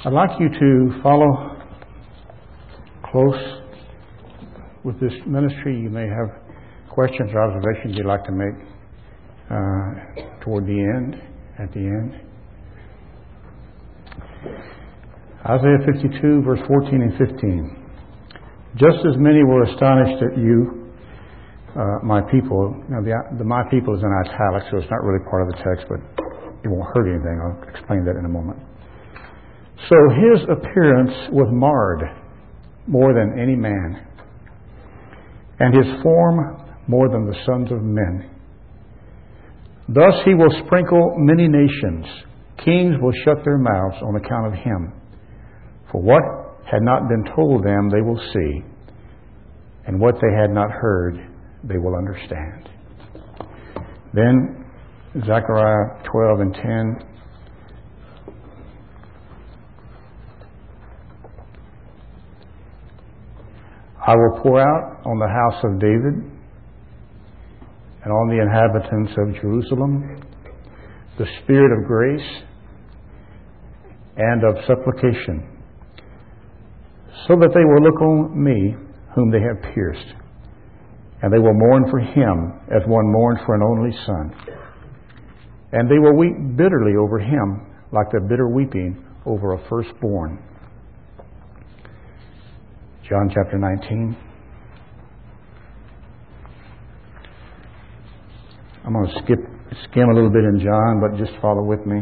I'd like you to follow close with this ministry. You may have questions or observations you'd like to make at the end. Isaiah 52, verse 14 and 15. Just as many were astonished at you, my people. Now, the my people is in italics, so it's not really part of the text, but it won't hurt anything. I'll explain that in a moment. So his appearance was marred more than any man, and his form more than the sons of men. Thus he will sprinkle many nations. Kings will shut their mouths on account of him. For what had not been told them, they will see, and what they had not heard, they will understand. Then, Zechariah 12 and 10. I will pour out on the house of David and on the inhabitants of Jerusalem the spirit of grace and of supplication, so that they will look on me whom they have pierced, and they will mourn for him as one mourns for an only son. And they will weep bitterly over him like the bitter weeping over a firstborn. John chapter 19. I'm going to skim a little bit in John, but just follow with me.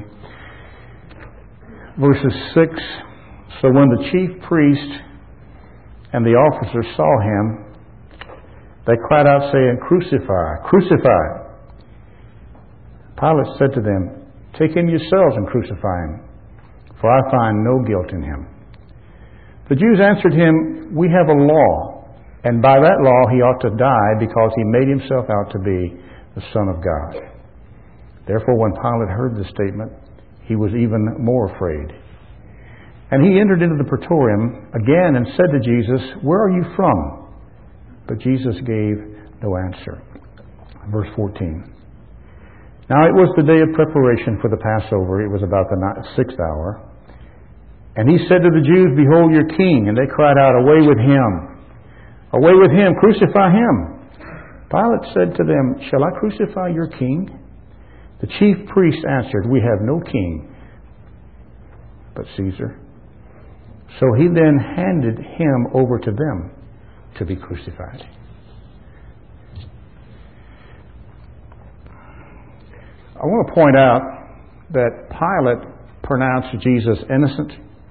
Verses 6. So when the chief priest and the officers saw him, they cried out, saying, Crucify, crucify. Pilate said to them, Take him yourselves and crucify him, for I find no guilt in him. The Jews answered him, We have a law, and by that law he ought to die, because he made himself out to be the Son of God. Therefore, when Pilate heard this statement, he was even more afraid. And he entered into the praetorium again and said to Jesus, Where are you from? But Jesus gave no answer. Verse 14. Now it was the day of preparation for the Passover. It was about the 6th hour. And he said to the Jews, Behold your king. And they cried out, Away with him! Away with him! Crucify him! Pilate said to them, Shall I crucify your king? The chief priest answered, We have no king but Caesar. So he then handed him over to them to be crucified. I want to point out that Pilate pronounced Jesus innocent.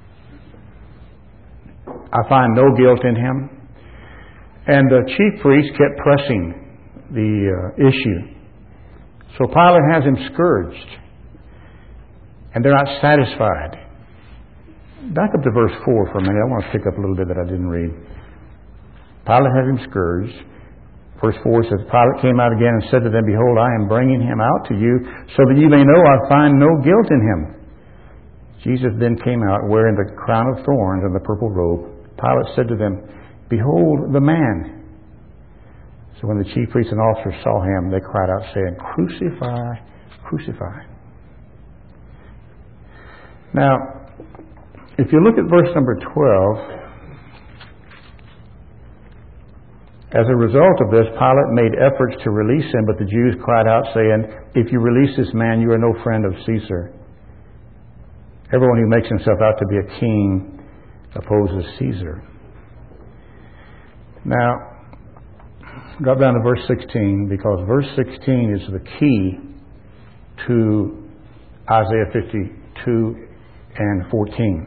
I find no guilt in him. And the chief priest kept pressing the issue. So Pilate has him scourged. And they're not satisfied. Back up to verse 4 for a minute. I want to pick up a little bit that I didn't read. Pilate had him scourged. Verse 4 says, Pilate came out again and said to them, Behold, I am bringing him out to you, so that you may know I find no guilt in him. Jesus then came out wearing the crown of thorns and the purple robe. Pilate said to them, Behold the man. So when the chief priests and officers saw him, they cried out, saying, Crucify, crucify. Now, if you look at verse number 12, as a result of this, Pilate made efforts to release him, but the Jews cried out, saying, If you release this man, you are no friend of Caesar. Everyone who makes himself out to be a king opposes Caesar. Now, drop down to verse 16, because verse 16 is the key to Isaiah 52 and 14.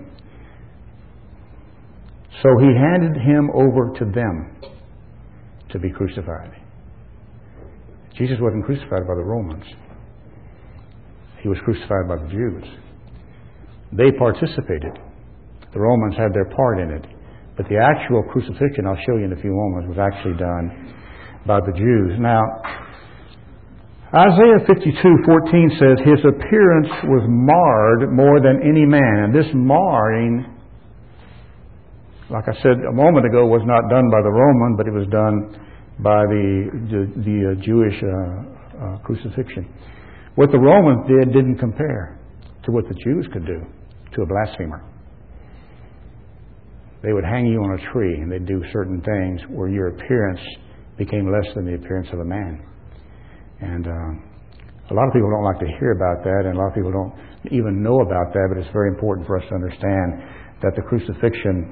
So he handed him over to them to be crucified. Jesus wasn't crucified by the Romans. He was crucified by the Jews. They participated. The Romans had their part in it. But the actual crucifixion, I'll show you in a few moments, was actually done by the Jews. Now, Isaiah 52:14 says, His appearance was marred more than any man. And this marring, like I said a moment ago, was not done by the Roman, but it was done by the Jewish crucifixion. What the Romans did didn't compare to what the Jews could do to a blasphemer. they would hang you on a tree, and they'd do certain things where your appearance became less than the appearance of a man. And a lot of people don't like to hear about that, and a lot of people don't even know about that, but it's very important for us to understand that the crucifixion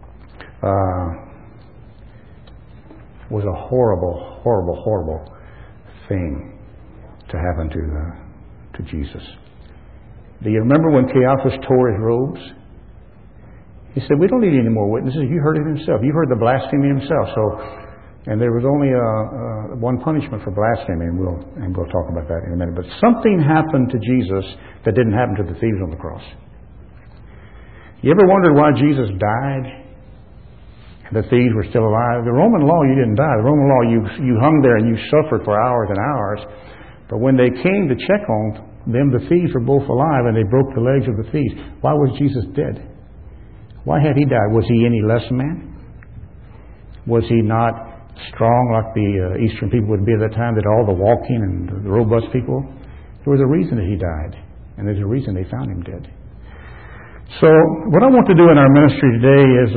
was a horrible, horrible, horrible thing to happen to Jesus. Do you remember when Caiaphas tore his robes? He said, "We don't need any more witnesses. You heard it himself. You heard the blasphemy himself." And there was only one punishment for blasphemy, and we'll talk about that in a minute. But something happened to Jesus that didn't happen to the thieves on the cross. You ever wondered why Jesus died and the thieves were still alive? The Roman law, you didn't die. The Roman law, you hung there and you suffered for hours and hours. But when they came to check on them, the thieves were both alive, and they broke the legs of the thieves. Why was Jesus dead? Why had he died? Was he any less man? Was he not strong like the Eastern people would be at that time, that all the walking and the robust people? There was a reason that he died, and there's a reason they found him dead. So what I want to do in our ministry today is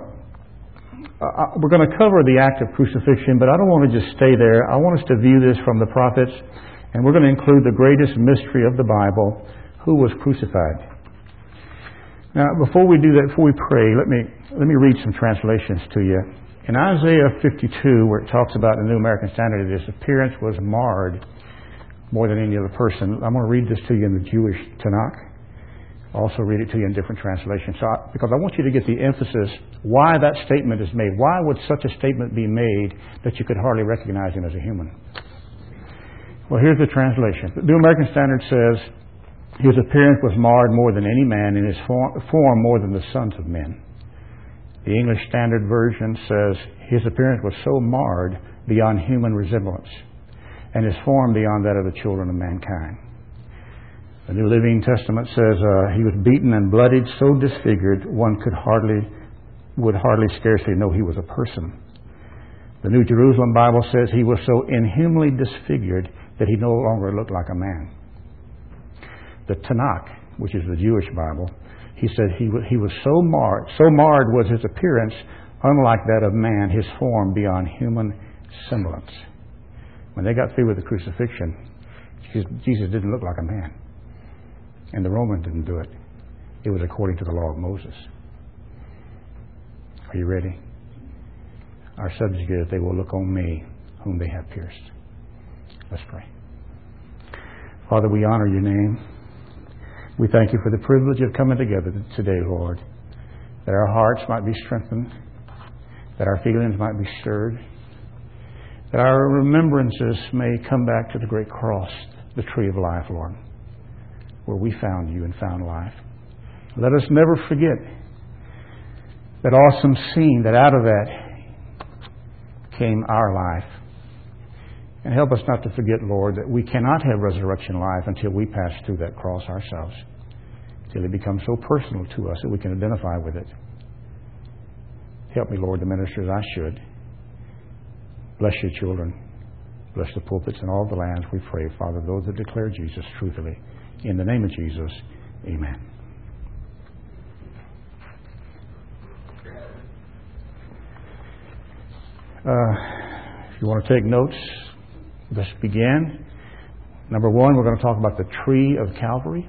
we're going to cover the act of crucifixion, but I don't want to just stay there. I want us to view this from the prophets, and we're going to include the greatest mystery of the Bible, who was crucified. Now, before we do that, before we pray, let me read some translations to you. In Isaiah 52, where it talks about the New American Standard, his appearance was marred more than any other person. I'm going to read this to you in the Jewish Tanakh. I'll also read it to you in different translations. Because I want you to get the emphasis, why that statement is made. Why would such a statement be made that you could hardly recognize him as a human? Well, here's the translation. The New American Standard says, his appearance was marred more than any man, and his form more than the sons of men. The English Standard Version says, his appearance was so marred beyond human resemblance, and his form beyond that of the children of mankind. The New Living Testament says, he was beaten and bloodied, so disfigured, one would hardly scarcely know he was a person. The New Jerusalem Bible says he was so inhumanly disfigured that he no longer looked like a man. The Tanakh, which is the Jewish Bible, he said he was so marred was his appearance, unlike that of man, his form beyond human semblance. When they got through with the crucifixion, Jesus didn't look like a man. And the Romans didn't do it. It was according to the law of Moses. Are you ready? Our subject is, they will look on me, whom they have pierced. Let's pray. Father, we honor your name. We thank you for the privilege of coming together today, Lord, that our hearts might be strengthened, that our feelings might be stirred, that our remembrances may come back to the great cross, the tree of life, Lord, where we found you and found life. Let us never forget that awesome scene, that out of that came our life. And help us not to forget, Lord, that we cannot have resurrection life until we pass through that cross ourselves, till it becomes so personal to us that we can identify with it. Help me, Lord, to minister as I should. Bless your children. Bless the pulpits and all the lands, we pray, Father, those that declare Jesus truthfully. In the name of Jesus, amen. If you want to take notes, let's begin. Number one, we're going to talk about the tree of Calvary.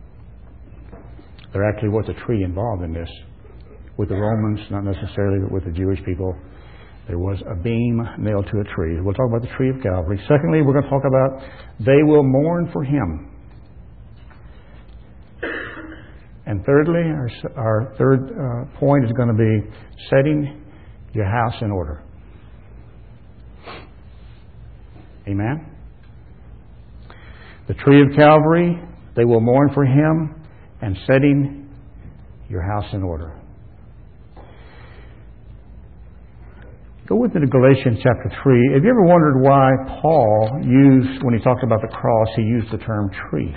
There actually was a tree involved in this. With the Romans, not necessarily, but with the Jewish people, there was a beam nailed to a tree. We'll talk about the tree of Calvary. Secondly, we're going to talk about they will mourn for him. And thirdly, our third point is going to be setting your house in order. Amen? The tree of Calvary, they will mourn for him, and setting your house in order. Go with me to Galatians chapter 3. Have you ever wondered why Paul used, when he talked about the cross, he used the term tree?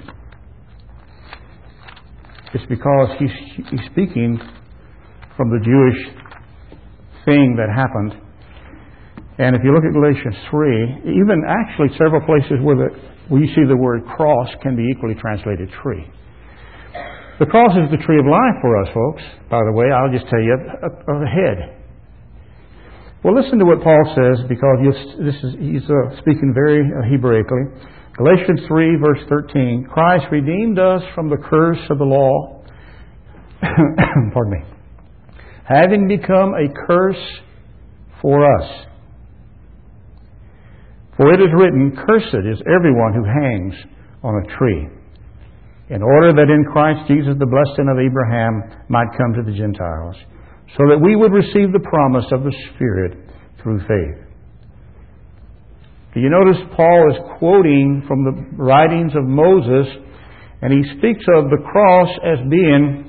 It's because he's speaking from the Jewish thing that happened. And if you look at Galatians 3, even actually several places where you see the word cross can be equally translated tree. The cross is the tree of life for us, folks. By the way, I'll just tell you ahead. Well, listen to what Paul says, because he's speaking very Hebraically. Galatians 3, verse 13. Christ redeemed us from the curse of the law. Pardon me. Having become a curse for us. For it is written, Cursed is everyone who hangs on a tree, in order that in Christ Jesus the blessing of Abraham might come to the Gentiles, so that we would receive the promise of the Spirit through faith. Do you notice Paul is quoting from the writings of Moses, and he speaks of the cross as being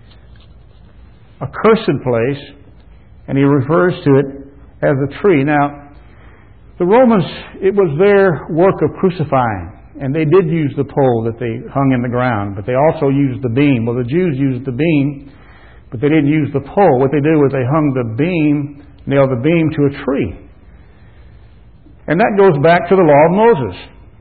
a cursed place, and he refers to it as a tree. Now, the Romans, it was their work of crucifying. And they did use the pole that they hung in the ground, but they also used the beam. Well, the Jews used the beam, but they didn't use the pole. What they did was they hung the beam, nailed the beam to a tree. And that goes back to the law of Moses.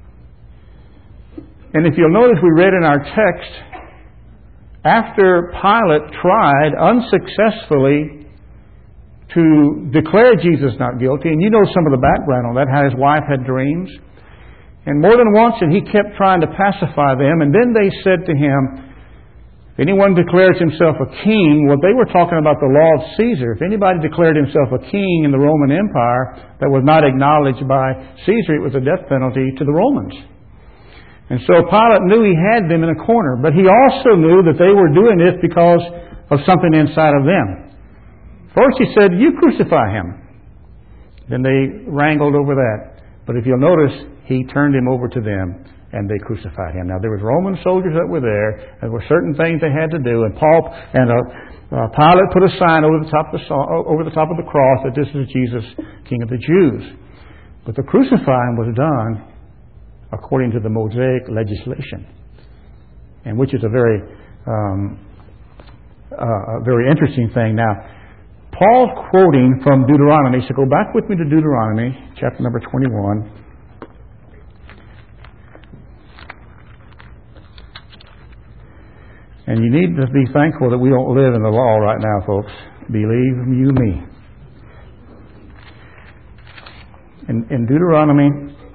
And if you'll notice, we read in our text, after Pilate tried unsuccessfully to declare Jesus not guilty, and you know some of the background on that, how his wife had dreams. And more than once, and he kept trying to pacify them. And then they said to him, if anyone declares himself a king, well, they were talking about the law of Caesar. If anybody declared himself a king in the Roman Empire that was not acknowledged by Caesar, it was a death penalty to the Romans. And so Pilate knew he had them in a corner. But he also knew that they were doing this because of something inside of them. First he said, you crucify him. Then they wrangled over that. But if you'll notice, he turned him over to them, and they crucified him. Now, there was Roman soldiers that were there. There were certain things they had to do, and Pilate put a sign over the top of the cross that this is Jesus, King of the Jews. But the crucifying was done according to the Mosaic legislation, and which is a very interesting thing. Now, Paul's quoting from Deuteronomy, so go back with me to Deuteronomy, chapter number 21. And you need to be thankful that we don't live in the law right now, folks. Believe you me. In Deuteronomy,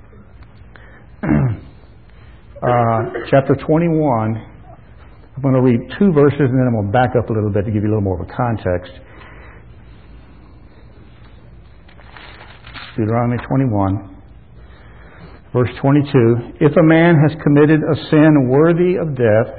chapter 21, I'm going to read 2 verses, and then I'm going to back up a little bit to give you a little more of a context. Deuteronomy 21, verse 22. If a man has committed a sin worthy of death,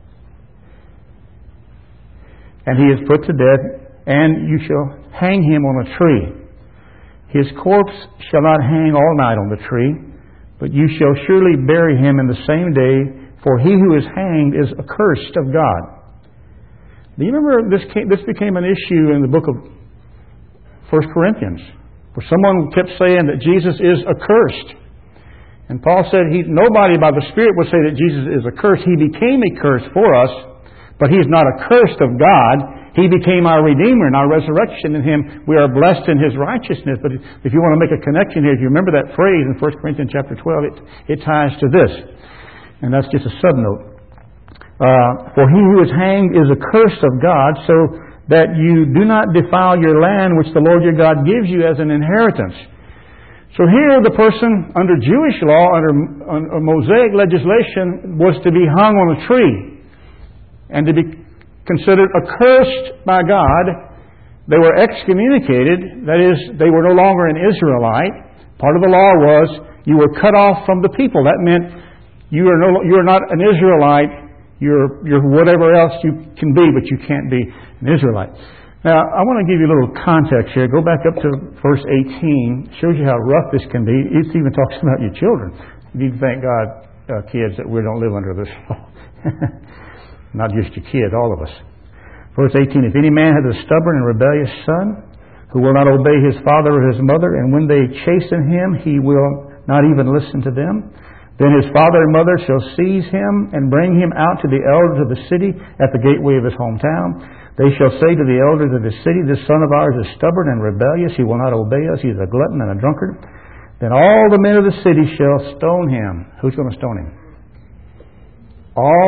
and he is put to death, and you shall hang him on a tree. His corpse shall not hang all night on the tree, but you shall surely bury him in the same day, for he who is hanged is accursed of God. Do you remember this became an issue in the book of 1 Corinthians, where someone kept saying that Jesus is accursed. And Paul said nobody by the Spirit would say that Jesus is accursed. He became a curse for us, but He's not accursed of God. He became our Redeemer and our resurrection in Him. We are blessed in His righteousness. But if you want to make a connection here, if you remember that phrase in 1 Corinthians chapter 12, it ties to this. And that's just a subnote. For he who is hanged is accursed of God, so that you do not defile your land which the Lord your God gives you as an inheritance. So here the person under Jewish law, under Mosaic legislation, was to be hung on a tree and to be considered accursed by God. They were excommunicated. That is, they were no longer an Israelite. Part of the law was you were cut off from the people. That meant you are not an Israelite. You're whatever else you can be, but you can't be an Israelite. Now, I want to give you a little context here. Go back up to verse 18. It shows you how rough this can be. It even talks about your children. You need to thank God, kids, that we don't live under this law. Not just your kids, all of us. Verse 18, if any man has a stubborn and rebellious son who will not obey his father or his mother, and when they chasten him, he will not even listen to them, then his father and mother shall seize him and bring him out to the elders of the city at the gateway of his hometown. They shall say to the elders of the city, this son of ours is stubborn and rebellious. He will not obey us. He is a glutton and a drunkard. Then all the men of the city shall stone him. Who's going to stone him? All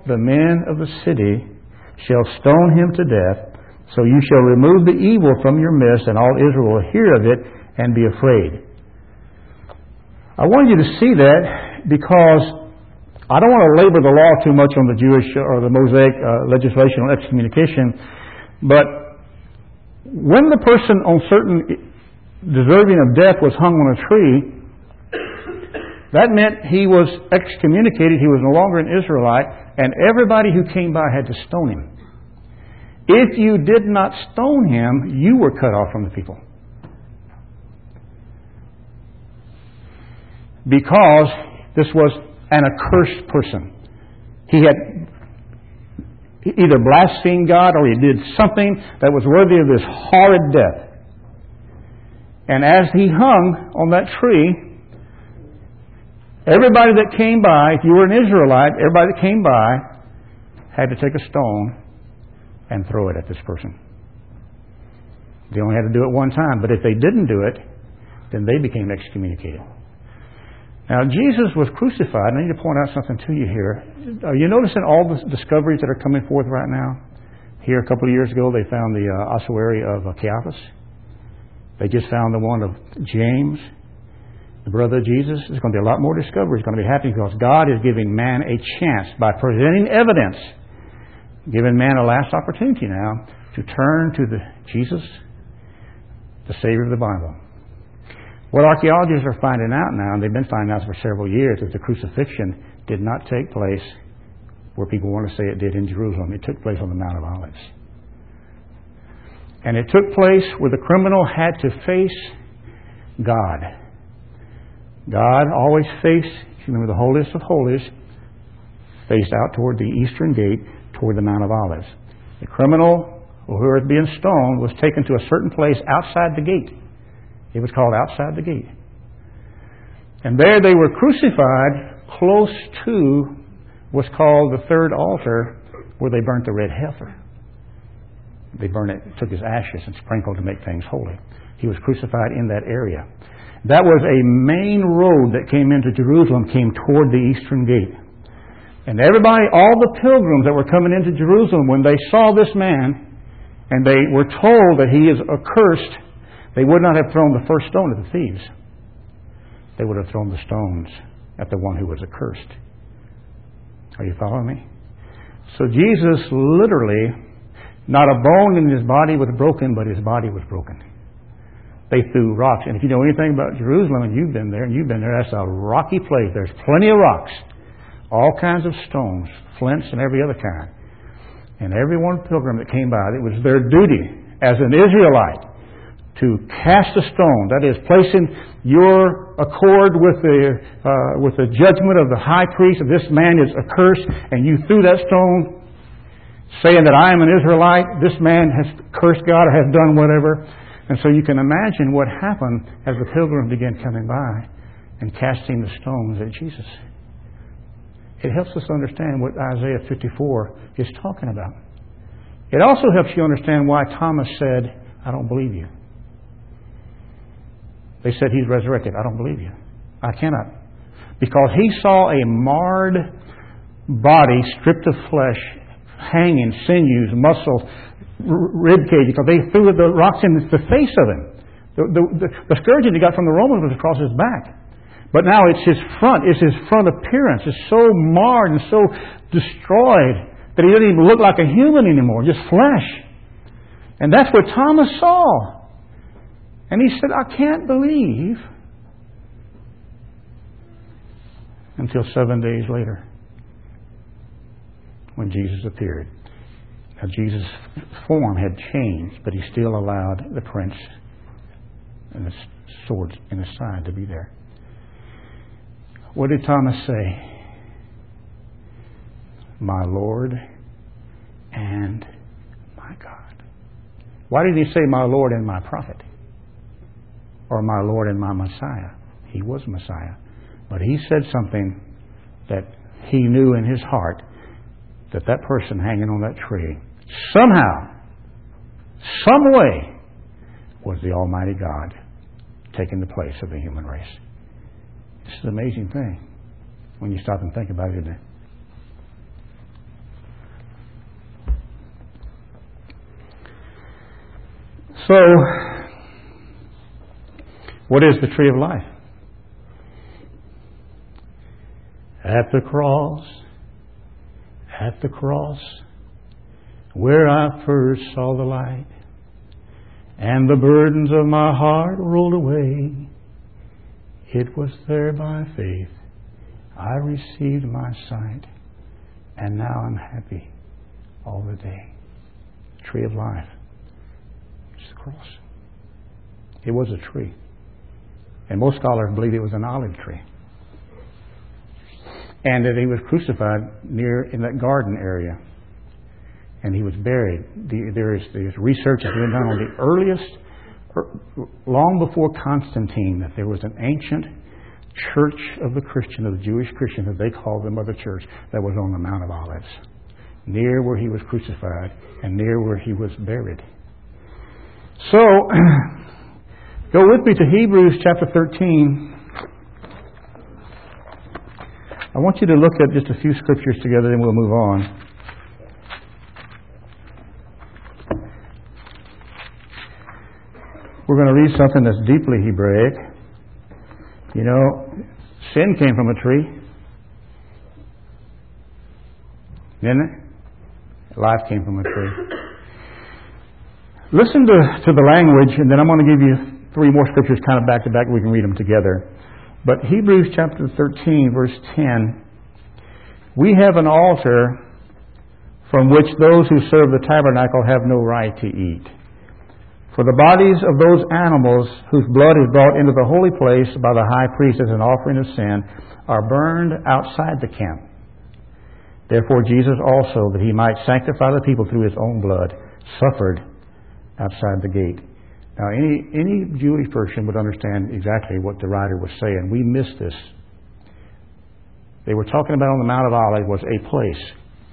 the men of the city shall stone him to death. So you shall remove the evil from your midst, and all Israel will hear of it and be afraid. I wanted you to see that because I don't want to labor the law too much on the Jewish or the Mosaic legislation on excommunication, but when the person on certain deserving of death was hung on a tree, that meant he was excommunicated, he was no longer an Israelite, and everybody who came by had to stone him. If you did not stone him, you were cut off from the people. Because this was an accursed person. He had either blasphemed God or he did something that was worthy of this horrid death. And as he hung on that tree, everybody that came by, if you were an Israelite, everybody that came by had to take a stone and throw it at this person. They only had to do it one time, but if they didn't do it, then they became excommunicated. Now, Jesus was crucified, and I need to point out something to you here. Are you noticing all the discoveries that are coming forth right now? Here, a couple of years ago, they found the ossuary of Caiaphas. They just found the one of James, the brother of Jesus. There's going to be a lot more discoveries going to be happening because God is giving man a chance by presenting evidence, giving man a last opportunity now to turn to Jesus, the Savior of the Bible. What archaeologists are finding out now, and they've been finding out for several years, is the crucifixion did not take place where people want to say it did in Jerusalem. It took place on the Mount of Olives. And it took place where the criminal had to face God. God always faced, if you remember the holiest of holies, faced out toward the eastern gate, toward the Mount of Olives. The criminal who was being stoned was taken to a certain place outside the gate. It was called outside the gate. And there they were crucified close to what's called the third altar, where they burnt the red heifer. They burned it, took his ashes and sprinkled to make things holy. He was crucified in that area. That was a main road that came into Jerusalem, came toward the eastern gate. And everybody, all the pilgrims that were coming into Jerusalem, when they saw this man, and they were told that he is accursed, they would not have thrown the first stone at the thieves. They would have thrown the stones at the one who was accursed. Are you following me? So Jesus literally, not a bone in his body was broken, but his body was broken. They threw rocks. And if you know anything about Jerusalem, and you've been there, that's a rocky place. There's plenty of rocks. All kinds of stones, flints, and every other kind. And every one pilgrim that came by, it was their duty as an Israelite to cast a stone. That is, placing your accord with the judgment of the high priest, that this man is accursed, and you threw that stone saying that I am an Israelite, this man has cursed God or has done whatever. And so you can imagine what happened as the pilgrims began coming by and casting the stones at Jesus. It helps us understand what Isaiah 54 is talking about. It also helps you understand why Thomas said, I don't believe you. They said he's resurrected. I don't believe you. I cannot. Because he saw a marred body stripped of flesh, hanging, sinews, muscle, rib cage. Because they threw the rocks in the face of him. The scourging he got from the Romans was across his back. But now it's his front appearance is so marred and so destroyed that he doesn't even look like a human anymore, just flesh. And that's what Thomas saw. And he said, I can't believe, until 7 days later, when Jesus appeared. Now, Jesus' form had changed, but he still allowed the prints and the swords in his side to be there. What did Thomas say? My Lord and my God. Why did he say my Lord and my prophet? Or my Lord and my Messiah? He was Messiah. But he said something that he knew in his heart, that that person hanging on that tree, somehow, some way, was the Almighty God taking the place of the human race. This is an amazing thing when you stop and think about it, isn't it? So, what is the tree of life? At the cross, where I first saw the light, and the burdens of my heart rolled away, it was there by faith I received my sight, and now I'm happy all the day. Tree of life. It's the cross. It was a tree. And most scholars believe it was an olive tree. And that he was crucified near in that garden area. And he was buried. There's research that's been done on the earliest, long before Constantine, that there was an ancient church of the Christian, of the Jewish Christian, that they called the Mother Church, that was on the Mount of Olives, near where he was crucified and near where he was buried. So, go with me to Hebrews chapter 13. I want you to look at just a few scriptures together, then we'll move on. We're going to read something that's deeply Hebraic. You know, sin came from a tree. Didn't it? Life came from a tree. Listen to the language, and then I'm going to give you 3 more scriptures kind of back to back. We can read them together. But Hebrews chapter 13, verse 10, we have an altar from which those who serve the tabernacle have no right to eat. For the bodies of those animals whose blood is brought into the holy place by the high priest as an offering of sin are burned outside the camp. Therefore Jesus also, that he might sanctify the people through his own blood, suffered outside the gate. Now, any Jewish person would understand exactly what the writer was saying. We missed this. They were talking about on the Mount of Olives was a place.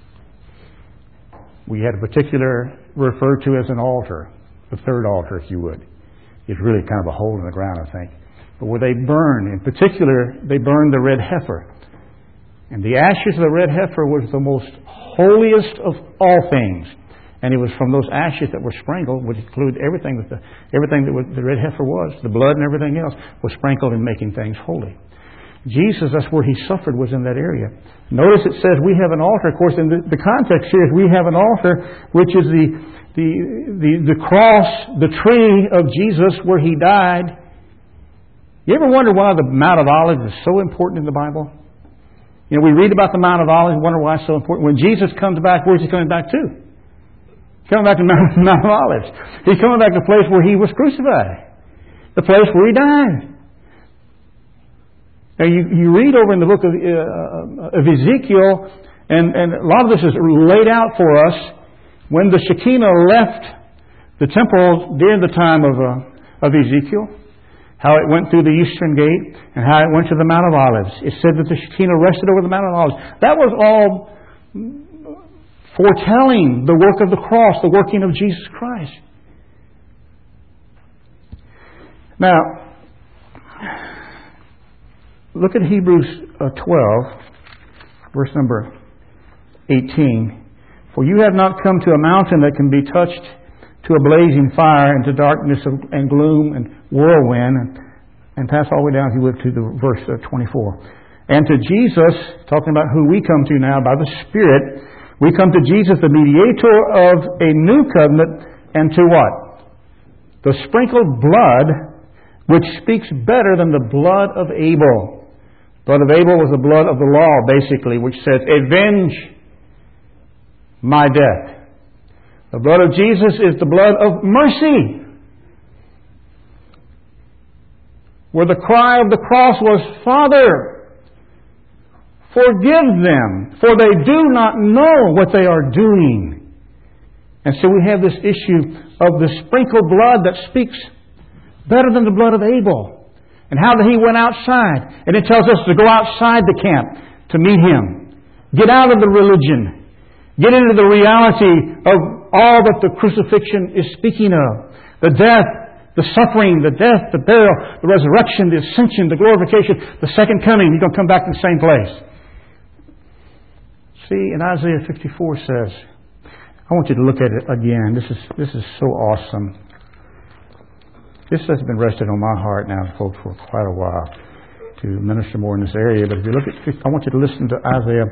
We had a particular referred to as an altar, the third altar, if you would. It's really kind of a hole in the ground, I think. But where they burn, in particular, they burned the red heifer. And the ashes of the red heifer was the most holiest of all things. And it was from those ashes that were sprinkled, which include everything that the red heifer was, the blood and everything else, was sprinkled in making things holy. Jesus, that's where he suffered, was in that area. Notice it says we have an altar. Of course, in the context here is we have an altar, which is the cross, the tree of Jesus where he died. You ever wonder why the Mount of Olives is so important in the Bible? You know, we read about the Mount of Olives and wonder why it's so important. When Jesus comes back, where's he coming back to? Coming back to Mount of Olives. He's coming back to the place where he was crucified. The place where he died. Now you read over in the book of Ezekiel, and a lot of this is laid out for us. When the Shekinah left the temple during the time of Ezekiel, how it went through the eastern gate, and how it went to the Mount of Olives. It said that the Shekinah rested over the Mount of Olives. That was all foretelling the work of the cross, the working of Jesus Christ. Now, look at Hebrews 12, verse number 18. For you have not come to a mountain that can be touched, to a blazing fire, and to darkness and gloom and whirlwind, and pass all the way down, if you would, to the verse 24. And to Jesus, talking about who we come to now by the Spirit, we come to Jesus, the mediator of a new covenant, and to what? The sprinkled blood, which speaks better than the blood of Abel. The blood of Abel was the blood of the law, basically, which says, avenge my death. The blood of Jesus is the blood of mercy, where the cry of the cross was, Father, forgive them, for they do not know what they are doing. And so we have this issue of the sprinkled blood that speaks better than the blood of Abel. And how that he went outside. And it tells us to go outside the camp to meet him. Get out of the religion. Get into the reality of all that the crucifixion is speaking of. The death, the suffering, the death, the burial, the resurrection, the ascension, the glorification, the second coming. You're going to come back to the same place. See, in Isaiah 54 says, I want you to look at it again. This is so awesome. This has been resting on my heart now, folks, for quite a while to minister more in this area. But if you look at, I want you to listen to Isaiah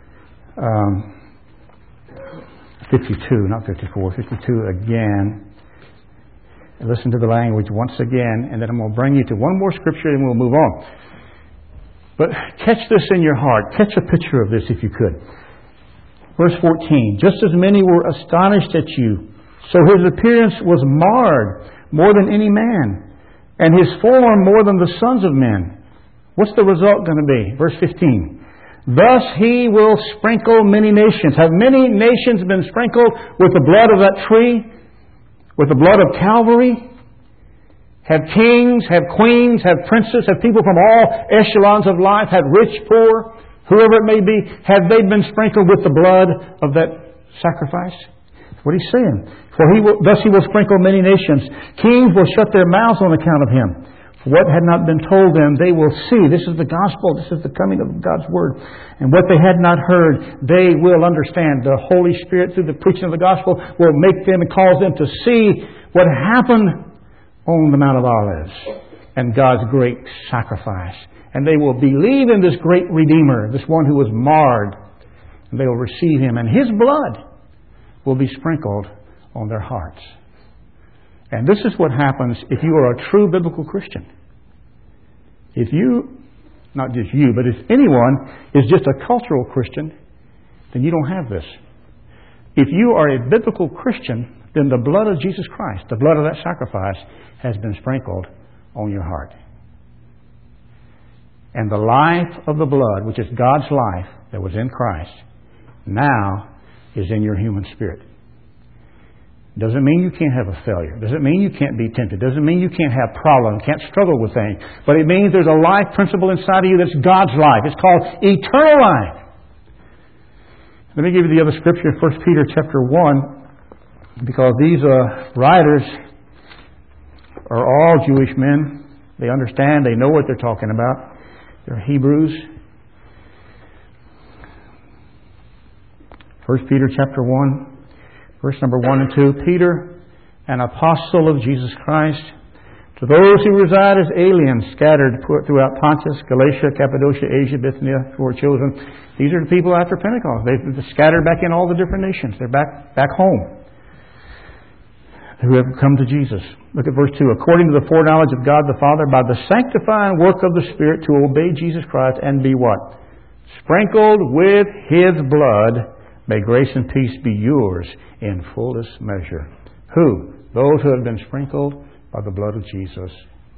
52, not 54, 52 again. And listen to the language once again, and then I'm going to bring you to one more scripture and we'll move on. But catch this in your heart. Catch a picture of this if you could. Verse 14, just as many were astonished at you, so his appearance was marred more than any man, and his form more than the sons of men. What's the result going to be? Verse 15. Thus he will sprinkle many nations. Have many nations been sprinkled with the blood of that tree? With the blood of Calvary? Have kings, have queens, have princes, have people from all echelons of life, have rich, poor, whoever it may be, have they been sprinkled with the blood of that sacrifice? That's what he's saying. Thus he will sprinkle many nations. Kings will shut their mouths on account of him. For what had not been told them, they will see. This is the gospel. This is the coming of God's word. And what they had not heard, they will understand. The Holy Spirit, through the preaching of the gospel, will make them and cause them to see what happened on the Mount of Olives and God's great sacrifice. And they will believe in this great Redeemer, this one who was marred. And they will receive him. And his blood will be sprinkled on their hearts. And this is what happens if you are a true biblical Christian. If you, not just you, but if anyone is just a cultural Christian, then you don't have this. If you are a biblical Christian, then the blood of Jesus Christ, the blood of that sacrifice, has been sprinkled on your heart. And the life of the blood, which is God's life that was in Christ, now is in your human spirit. Doesn't mean you can't have a failure. Doesn't mean you can't be tempted. Doesn't mean you can't have problems, can't struggle with things. But it means there's a life principle inside of you that's God's life. It's called eternal life. Let me give you the other scripture, 1 Peter chapter 1, because these writers are all Jewish men. They understand. They know what they're talking about. They're Hebrews. 1 Peter chapter 1. Verse number 1 and 2, Peter, an apostle of Jesus Christ, to those who reside as aliens scattered throughout Pontus, Galatia, Cappadocia, Asia, Bithynia, who are chosen. These are the people after Pentecost. They've scattered back in all the different nations. They're back home. Who have come to Jesus. Look at verse 2. According to the foreknowledge of God the Father, by the sanctifying work of the Spirit, to obey Jesus Christ and be what? Sprinkled with His blood. May grace and peace be yours in fullest measure. Who? Those who have been sprinkled by the blood of Jesus.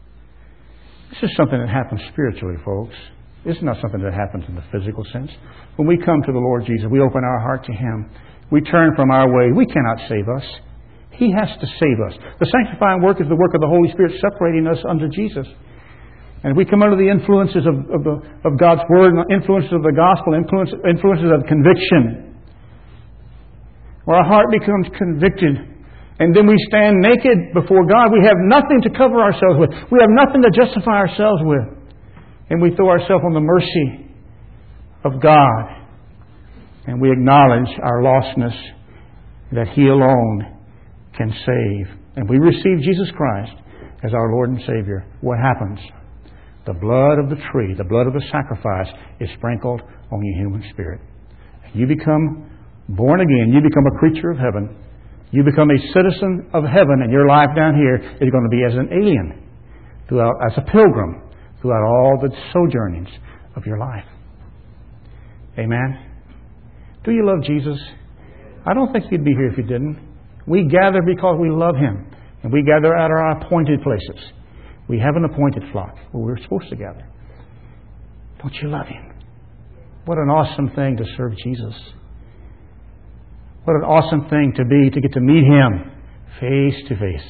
This is something that happens spiritually, folks. This is not something that happens in the physical sense. When we come to the Lord Jesus, we open our heart to Him. We turn from our way. We cannot save us. He has to save us. The sanctifying work is the work of the Holy Spirit separating us unto Jesus. And we come under the influences of God's Word, influences of the gospel, influences of conviction. Where our heart becomes convicted. And then we stand naked before God. We have nothing to cover ourselves with. We have nothing to justify ourselves with. And we throw ourselves on the mercy of God. And we acknowledge our lostness, that He alone can save. And we receive Jesus Christ as our Lord and Savior. What happens? The blood of the tree, the blood of the sacrifice, is sprinkled on your human spirit. You become born again. You become a creature of heaven. You become a citizen of heaven, and your life down here is going to be as an alien, as a pilgrim, throughout all the sojournings of your life. Amen? Do you love Jesus? I don't think you'd be here if you didn't. We gather because we love Him, and we gather at our appointed places. We have an appointed flock where we're supposed to gather. Don't you love Him? What an awesome thing to serve Jesus. What an awesome thing to get to meet Him face to face.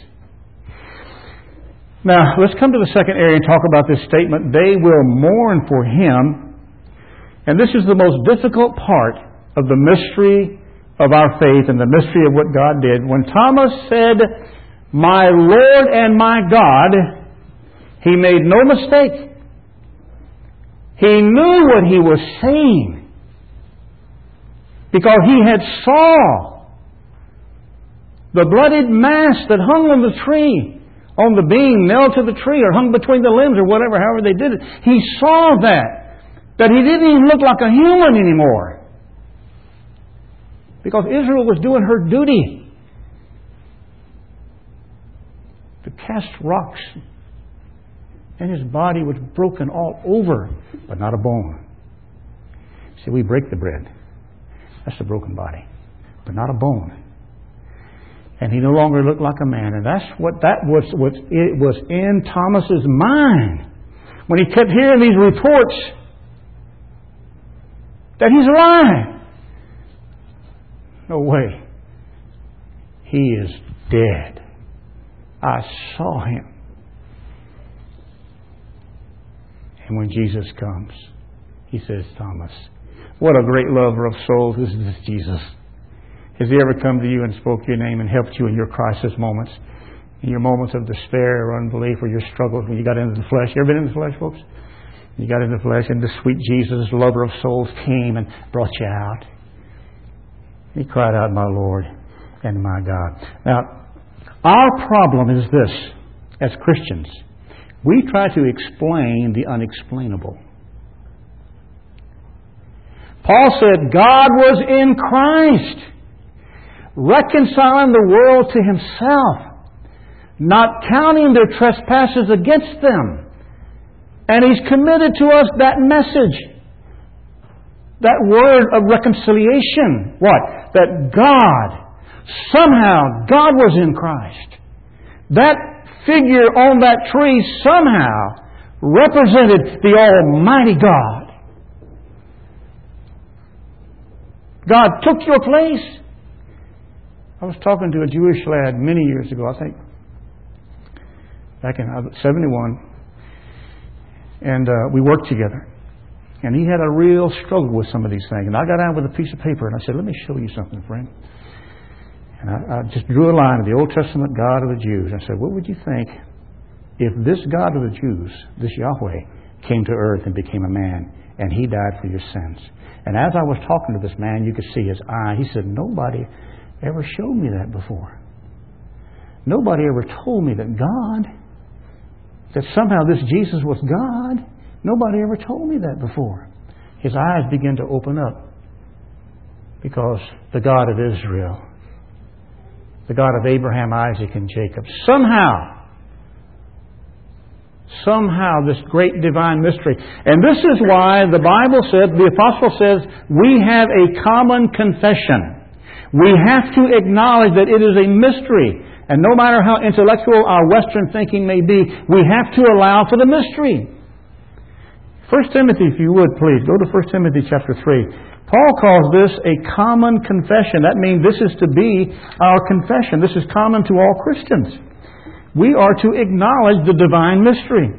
Now, let's come to the second area and talk about this statement, they will mourn for Him. And this is the most difficult part of the mystery of our faith and the mystery of what God did. When Thomas said, my Lord and my God, he made no mistake. He knew what he was saying. Because he had saw the bloodied mass that hung on the tree on the beam, nailed to the tree, or hung between the limbs, or whatever, however they did it. He saw that he didn't even look like a human anymore. Because Israel was doing her duty to cast rocks. And his body was broken all over, but not a bone. See, we break the bread. That's the broken body, but not a bone. And he no longer looked like a man. And that's what it was in Thomas's mind when he kept hearing these reports that he's alive. No way. He is dead. I saw him. And when Jesus comes, he says, Thomas, what a great lover of souls is this Jesus. Has he ever come to you and spoke your name and helped you in your crisis moments, in your moments of despair or unbelief or your struggles when you got into the flesh? You ever been in the flesh, folks? You got into the flesh and the sweet Jesus, lover of souls, came and brought you out. He cried out, my Lord and my God. Now, our problem is this, as Christians. We try to explain the unexplainable. Paul said God was in Christ, reconciling the world to Himself, not counting their trespasses against them. And He's committed to us that message, that word of reconciliation. What? That somehow God was in Christ. That figure on that tree somehow represented the Almighty God. God took your place. I was talking to a Jewish lad many years ago, I think, back in 71, and we worked together. And he had a real struggle with some of these things. And I got out with a piece of paper and I said, let me show you something, friend. And I just drew a line of the Old Testament God of the Jews. I said, what would you think if this God of the Jews, this Yahweh, came to earth and became a man and He died for your sins? And as I was talking to this man, you could see his eye. He said, nobody ever showed me that before. Nobody ever told me that somehow this Jesus was God. Nobody ever told me that before. His eyes began to open up because the God of Israel, the God of Abraham, Isaac, and Jacob, somehow this great divine mystery. And this is why the Bible says, the Apostle says, we have a common confession. We have to acknowledge that it is a mystery. And no matter how intellectual our Western thinking may be, we have to allow for the mystery. 1 Timothy, if you would, please, go to 1 Timothy chapter 3. Paul calls this a common confession. That means this is to be our confession. This is common to all Christians. We are to acknowledge the divine mystery.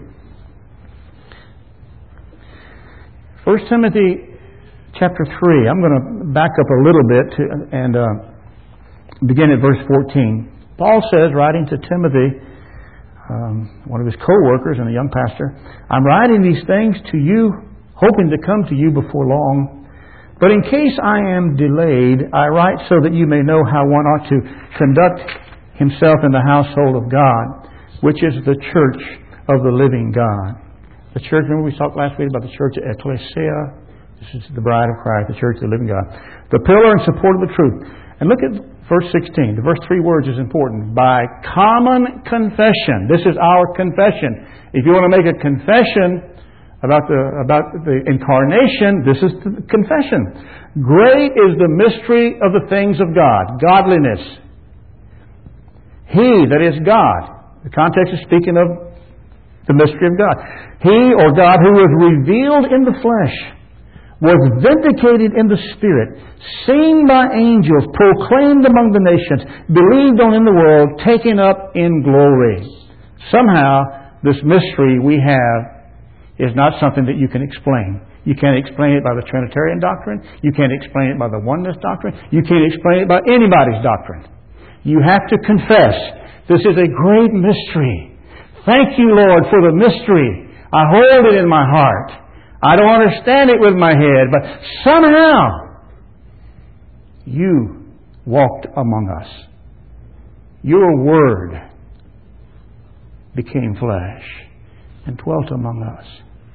1 Timothy chapter 3. I'm going to back up a little bit and begin at verse 14. Paul says, writing to Timothy, one of his co-workers and a young pastor, I'm writing these things to you, hoping to come to you before long. But in case I am delayed, I write so that you may know how one ought to conduct himself in the household of God, which is the church of the living God. The church, remember we talked last week about the church at Ecclesia? This is the bride of Christ, the church of the living God. The pillar and support of the truth. And look at verse 16. The verse 3 words is important. By common confession. This is our confession. If you want to make a confession about the incarnation, this is the confession. Great is the mystery of the things of God. Godliness. He, that is God. The context is speaking of the mystery of God. He, or God, who was revealed in the flesh, was vindicated in the Spirit, seen by angels, proclaimed among the nations, believed on in the world, taken up in glory. Somehow, this mystery we have is not something that you can explain. You can't explain it by the Trinitarian doctrine. You can't explain it by the oneness doctrine. You can't explain it by anybody's doctrine. You have to confess, this is a great mystery. Thank you, Lord, for the mystery. I hold it in my heart. I don't understand it with my head, but somehow you walked among us. Your word became flesh and dwelt among us.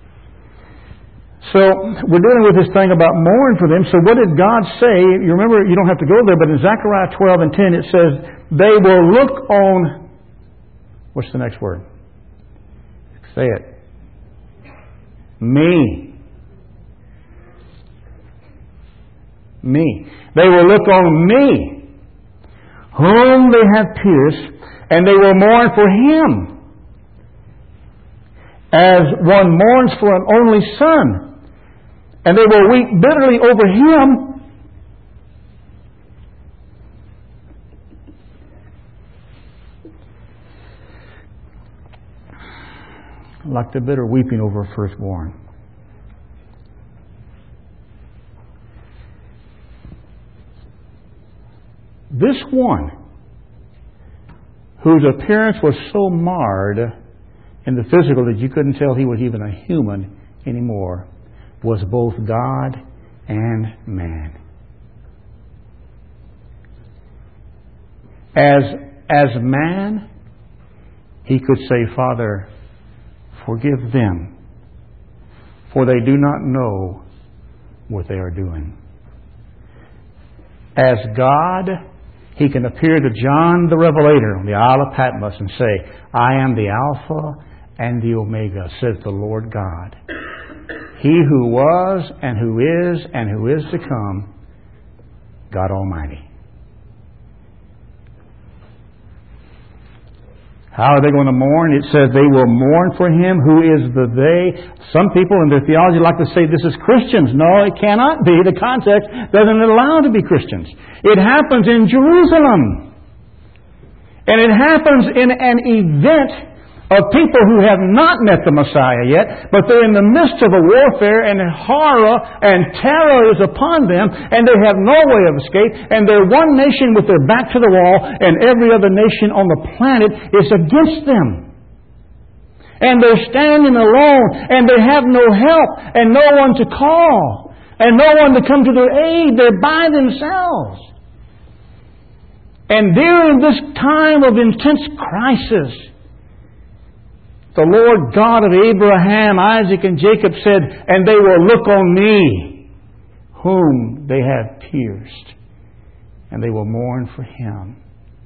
So we're dealing with this thing about mourn for them. So what did God say? You remember, you don't have to go there, but in Zechariah 12 and 10 it says, they will look on, what's the next word? Say it. Me. Me. They will look on me, whom they have pierced, and they will mourn for him, as one mourns for an only son. And they will weep bitterly over him. Like the bitter weeping over a firstborn. This one, whose appearance was so marred in the physical that you couldn't tell he was even a human anymore, was both God and man. As man, he could say, Father, forgive them, for they do not know what they are doing. As God, he can appear to John the Revelator on the Isle of Patmos and say, I am the Alpha and the Omega, says the Lord God. He who was and who is to come, God Almighty. How are they going to mourn? It says they will mourn for him. Who is the they? Some people in their theology like to say this is Christians. No, it cannot be. The context doesn't allow it to be Christians. It happens in Jerusalem. And it happens in an event of people who have not met the Messiah yet, but they're in the midst of a warfare and horror and terror is upon them, and they have no way of escape, and they're one nation with their back to the wall, and every other nation on the planet is against them. And they're standing alone, and they have no help, and no one to call, and no one to come to their aid. They're by themselves. And during this time of intense crisis, the Lord God of Abraham, Isaac, and Jacob said, and they will look on me, whom they have pierced, and they will mourn for him.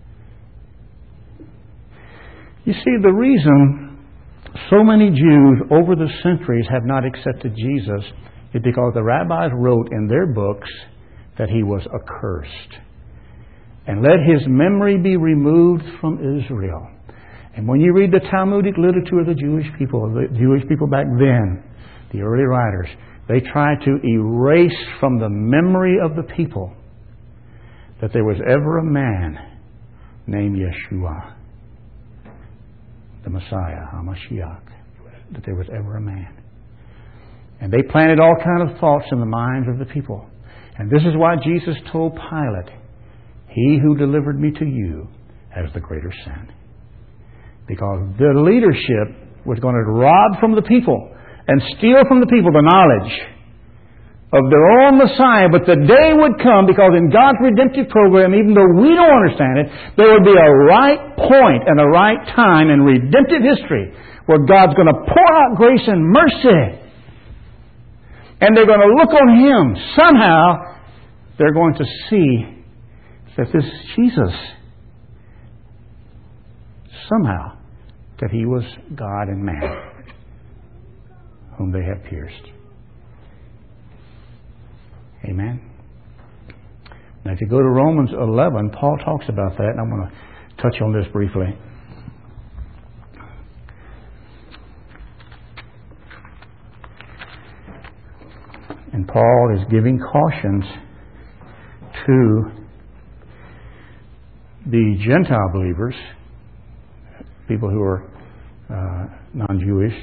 You see, the reason so many Jews over the centuries have not accepted Jesus is because the rabbis wrote in their books that he was accursed. And let his memory be removed from Israel. And when you read the Talmudic literature of the Jewish people back then, the early writers, they tried to erase from the memory of the people that there was ever a man named Yeshua, the Messiah, HaMashiach, that there was ever a man. And they planted all kinds of thoughts in the minds of the people. And this is why Jesus told Pilate, he who delivered me to you has the greater sin. Because the leadership was going to rob from the people and steal from the people the knowledge of their own Messiah. But the day would come, because in God's redemptive program, even though we don't understand it, there would be a right point and a right time in redemptive history where God's going to pour out grace and mercy. And they're going to look on him. Somehow, they're going to see that this Jesus, somehow, that he was God and man, whom they have pierced. Amen. Now, if you go to Romans 11, Paul talks about that, and I'm going to touch on this briefly. And Paul is giving cautions to the Gentile believers, people who are non-Jewish,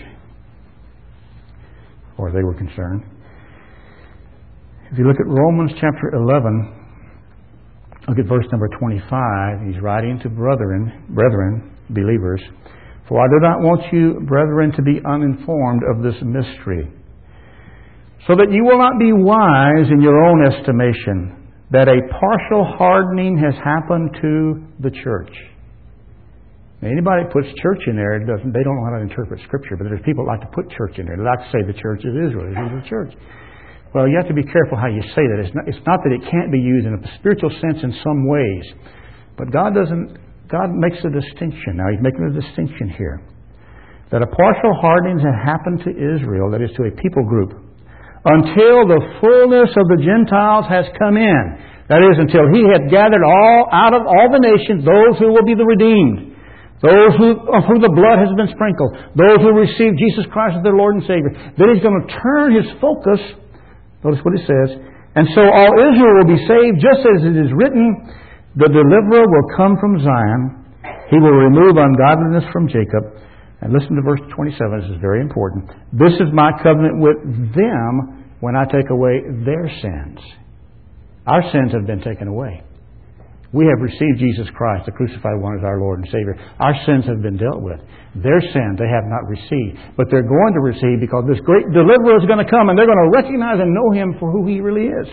or they were concerned. If you look at Romans chapter 11, look at verse number 25. He's writing to brethren, believers. For I do not want you, brethren, to be uninformed of this mystery, so that you will not be wise in your own estimation, that a partial hardening has happened to the church. Now, anybody that puts church in there, they don't know how to interpret Scripture, but there's people that like to put church in there. They like to say the church is Israel. Israel is the church. Well, you have to be careful how you say that. It's not that it can't be used in a spiritual sense in some ways, but God makes a distinction. Now, He's making a distinction here. That a partial hardening had happened to Israel, that is to a people group, until the fullness of the Gentiles has come in. That is, until He had gathered out of all the nations, those who will be the redeemed. Those of whom the blood has been sprinkled. Those who receive Jesus Christ as their Lord and Savior. Then He's going to turn His focus. Notice what it says. And so all Israel will be saved, just as it is written, the deliverer will come from Zion. He will remove ungodliness from Jacob. And listen to verse 27. This is very important. This is my covenant with them when I take away their sins. Our sins have been taken away. We have received Jesus Christ, the crucified one, as our Lord and Savior. Our sins have been dealt with. Their sin they have not received. But they're going to receive because this great deliverer is going to come and they're going to recognize and know Him for who He really is.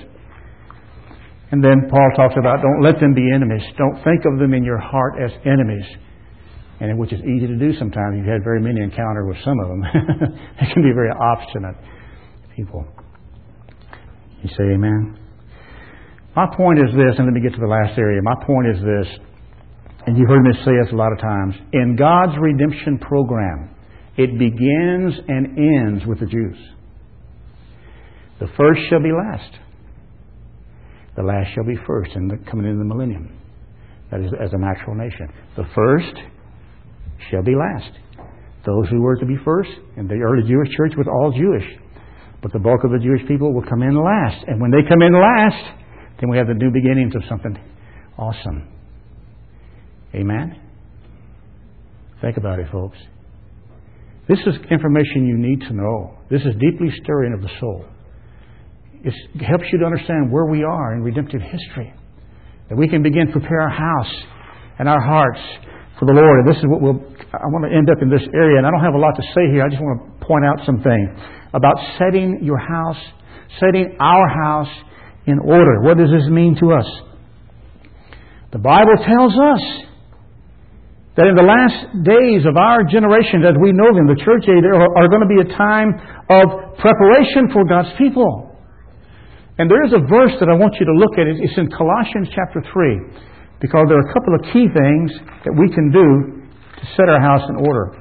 And then Paul talks about don't let them be enemies. Don't think of them in your heart as enemies. And which is easy to do sometimes. You've had very many encounters with some of them. They can be very obstinate people. You say amen? My point is this, and let me get to the last area. My point is this, and you've heard me say this a lot of times. In God's redemption program, it begins and ends with the Jews. The first shall be last. The last shall be first, coming in the millennium. That is, as a natural nation. The first shall be last. Those who were to be first, and the early Jewish church was all Jewish. But the bulk of the Jewish people will come in last. And when they come in last, then we have the new beginnings of something awesome. Amen? Think about it, folks. This is information you need to know. This is deeply stirring of the soul. It helps you to understand where we are in redemptive history. That we can begin to prepare our house and our hearts for the Lord. And this is what I want to end up in this area. And I don't have a lot to say here. I just want to point out some things about setting your house, setting our house in order. What does this mean to us? The Bible tells us that in the last days of our generation, as we know them, the church age, there are going to be a time of preparation for God's people. And there is a verse that I want you to look at. It's in Colossians chapter 3, because there are a couple of key things that we can do to set our house in order.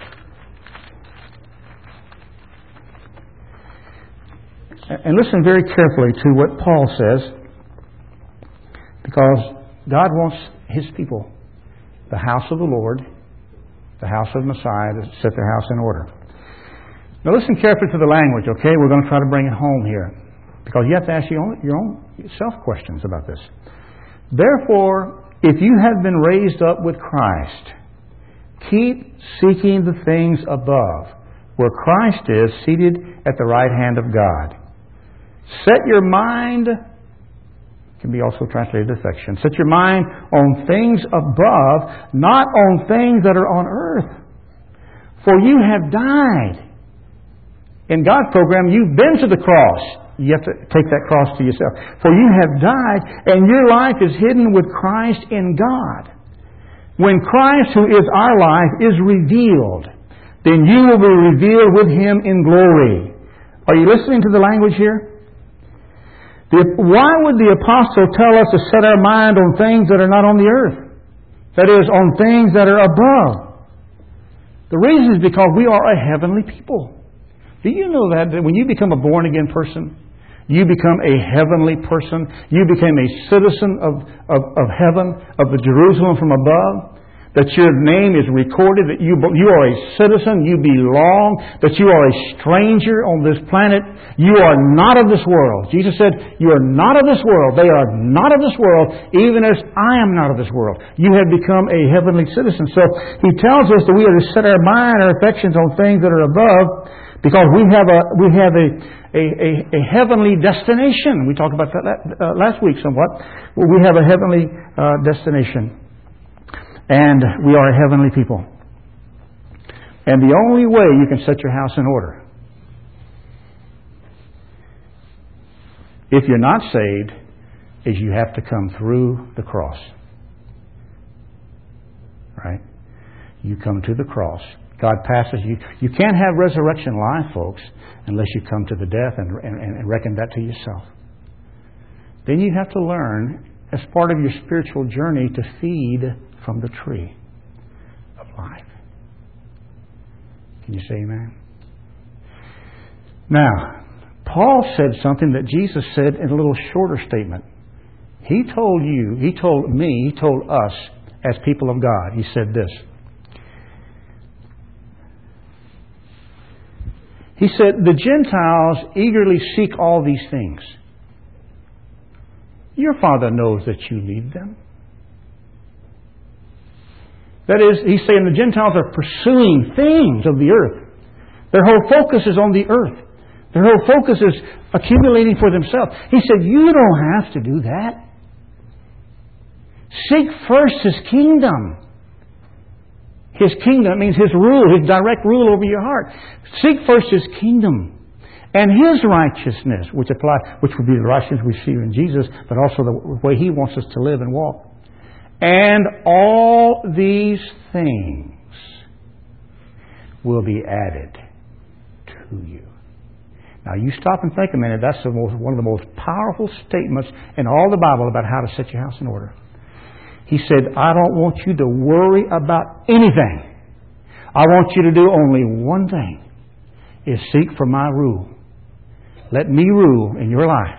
And listen very carefully to what Paul says, because God wants His people, the house of the Lord, the house of Messiah, to set their house in order. Now listen carefully to the language, okay? We're going to try to bring it home here, because you have to ask your own self-questions about this. Therefore, if you have been raised up with Christ, keep seeking the things above, where Christ is seated at the right hand of God. Set your mind, can be also translated affection, set your mind on things above, not on things that are on earth. For you have died. In God's program, you've been to the cross. You have to take that cross to yourself. For you have died, and your life is hidden with Christ in God. When Christ, who is our life, is revealed, then you will be revealed with Him in glory. Are you listening to the language here? Why would the apostle tell us to set our mind on things that are not on the earth? That is, on things that are above. The reason is because we are a heavenly people. Do you know that when you become a born-again person, you become a heavenly person? You become a citizen of heaven, of the Jerusalem from above? That your name is recorded, that you are a citizen, you belong, that you are a stranger on this planet. You are not of this world. Jesus said, you are not of this world. They are not of this world, even as I am not of this world. You have become a heavenly citizen. So He tells us that we are to set our mind, our affections on things that are above, because we have a heavenly destination. We talked about that last week somewhat. We have a heavenly destination. And we are a heavenly people. And the only way you can set your house in order, if you're not saved, is you have to come through the cross. Right? you come to the cross. God passes you. You can't have resurrection life, folks, unless you come to the death and reckon that to yourself. Then you have to learn, as part of your spiritual journey, to feed from the tree of life. Can you say amen? Now, Paul said something that Jesus said in a little shorter statement. He told you, he told me, he told us as people of God. He said this. He said, the Gentiles eagerly seek all these things. Your Father knows that you need them. That is, he's saying the Gentiles are pursuing things of the earth. Their whole focus is on the earth. Their whole focus is accumulating for themselves. He said, you don't have to do that. Seek first His kingdom. His kingdom means His rule, His direct rule over your heart. Seek first His kingdom and His righteousness, which would be the righteousness we see in Jesus, but also the way He wants us to live and walk. And all these things will be added to you. Now you stop and think a minute. That's one of the most powerful statements in all the Bible about how to set your house in order. He said, I don't want you to worry about anything. I want you to do only one thing, is seek for my rule. Let me rule in your life.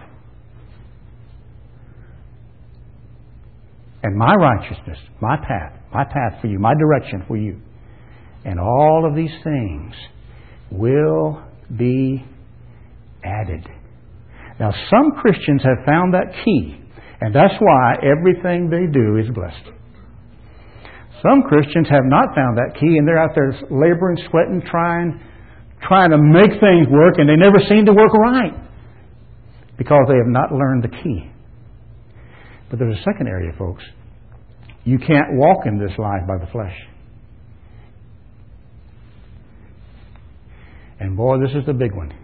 And my righteousness, my path for you, my direction for you. And all of these things will be added. Now, some Christians have found that key. And that's why everything they do is blessed. Some Christians have not found that key, and they're out there laboring, sweating, trying to make things work, and they never seem to work right because they have not learned the key. But there's a second area, folks. You can't walk in this life by the flesh. And boy, this is the big one.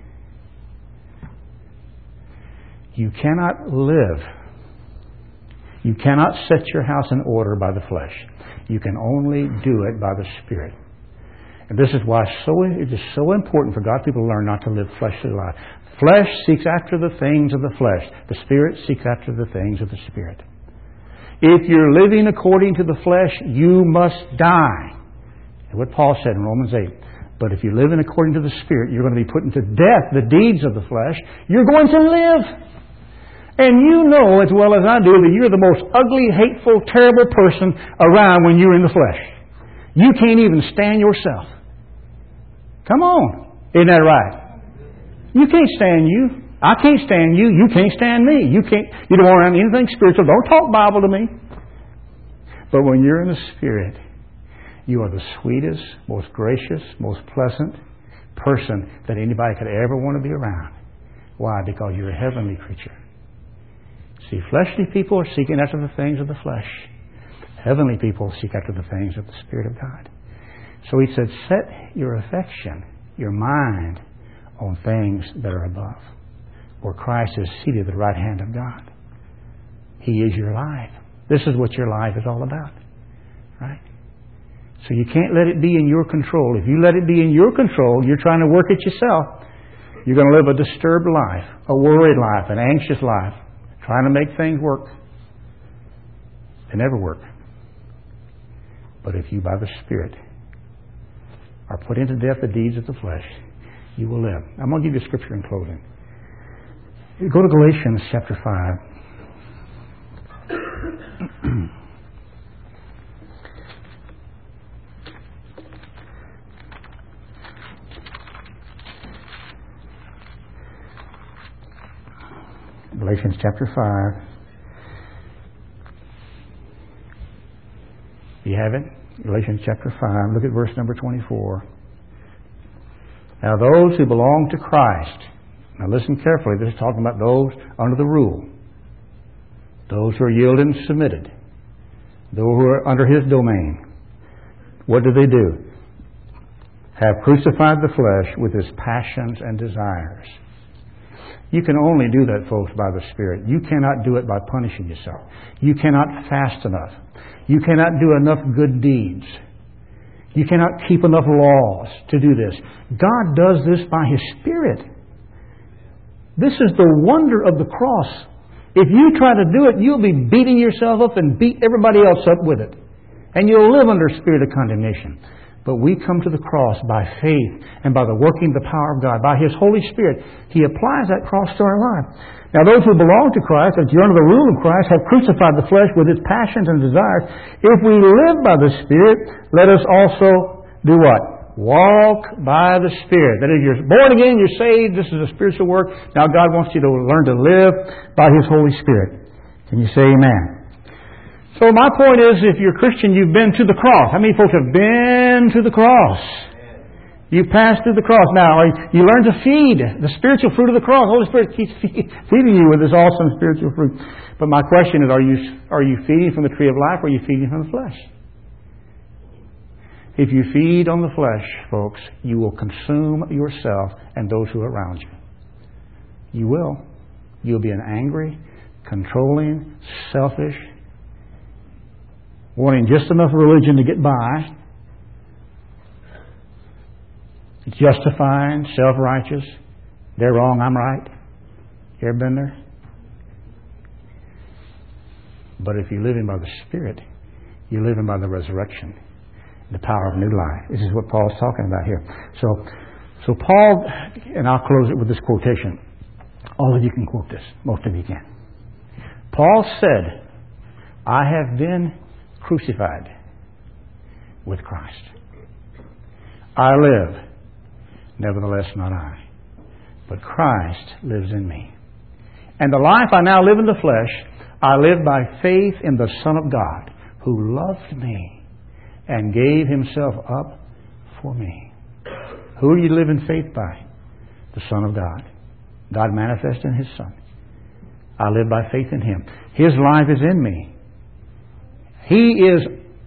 You cannot live. You cannot set your house in order by the flesh. You can only do it by the Spirit. And this is why it is so important for God's people to learn not to live fleshly life. Flesh seeks after the things of the flesh. The Spirit seeks after the things of the Spirit. If you're living according to the flesh, you must die. And what Paul said in Romans 8. But if you're living according to the Spirit, you're going to be putting to death the deeds of the flesh. You're going to live. And you know as well as I do that you're the most ugly, hateful, terrible person around when you're in the flesh. You can't even stand yourself. Come on. Isn't that right? You can't stand you. I can't stand you. You can't stand me. You don't want anything spiritual. Don't talk Bible to me. But when you're in the Spirit, you are the sweetest, most gracious, most pleasant person that anybody could ever want to be around. Why? Because you're a heavenly creature. See, fleshly people are seeking after the things of the flesh. Heavenly people seek after the things of the Spirit of God. So he said, set your affection, your mind, on things that are above, where Christ is seated at the right hand of God. He is your life. This is what your life is all about. Right? So you can't let it be in your control. If you let it be in your control, you're trying to work it yourself. You're going to live a disturbed life, a worried life, an anxious life. Trying to make things work. They never work. But if you, by the Spirit, are put into death the deeds of the flesh, you will live. I'm going to give you a scripture in closing. Go to Galatians chapter 5. Galatians chapter 5. You have it? Galatians chapter 5. Look at verse number 24. Now those who belong to Christ. Now listen carefully. This is talking about those under the rule. Those who are yielded and submitted. Those who are under His domain. What do? Have crucified the flesh with its passions and desires. You can only do that, folks, by the Spirit. You cannot do it by punishing yourself. You cannot fast enough. You cannot do enough good deeds. You cannot keep enough laws to do this. God does this by His Spirit. This is the wonder of the cross. If you try to do it, you'll be beating yourself up and beat everybody else up with it. And you'll live under a spirit of condemnation. But we come to the cross by faith and by the working of the power of God. By His Holy Spirit, He applies that cross to our life. Now those who belong to Christ, if you're under the rule of Christ, have crucified the flesh with its passions and desires. If we live by the Spirit, let us also do what? Walk by the Spirit. That is, you're born again, you're saved, this is a spiritual work. Now God wants you to learn to live by His Holy Spirit. Can you say amen? So my point is, if you're a Christian, you've been to the cross. How many folks have been to the cross? You've passed through the cross. Now, you learn to feed the spiritual fruit of the cross. The Holy Spirit keeps feeding you with this awesome spiritual fruit. But my question is, are you feeding from the tree of life, or are you feeding from the flesh? If you feed on the flesh, folks, you will consume yourself and those who are around you. You will. You'll be an angry, controlling, selfish, wanting just enough religion to get by, justifying, self-righteous, they're wrong, I'm right. You ever been there? But if you're living by the Spirit, you're living by the resurrection, the power of new life. This is what Paul's talking about here. So Paul, and I'll close it with this quotation. All of you can quote this. Most of you can. Paul said, I have been crucified with Christ. I live, nevertheless not I, but Christ lives in me. And the life I now live in the flesh, I live by faith in the Son of God, who loved me and gave Himself up for me. Who do you live in faith by? The Son of God. God manifested in His Son. I live by faith in Him. His life is in me. He is